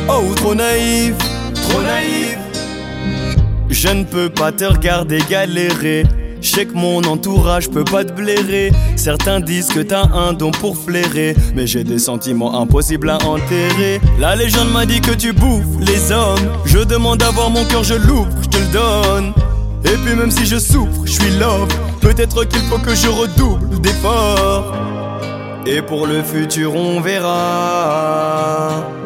Oh, trop naïf, trop naïf. Je ne peux pas te regarder galérer. Je sais que mon entourage peut pas te blairer. Certains disent que t'as un don pour flairer, mais j'ai des sentiments impossibles à enterrer. La légende m'a dit que tu bouffes les hommes. Je demande à voir mon cœur, je l'ouvre, je te le donne. Et puis même si je souffre, je suis love. Peut-être qu'il faut que je redouble d'efforts. Et pour le futur on verra.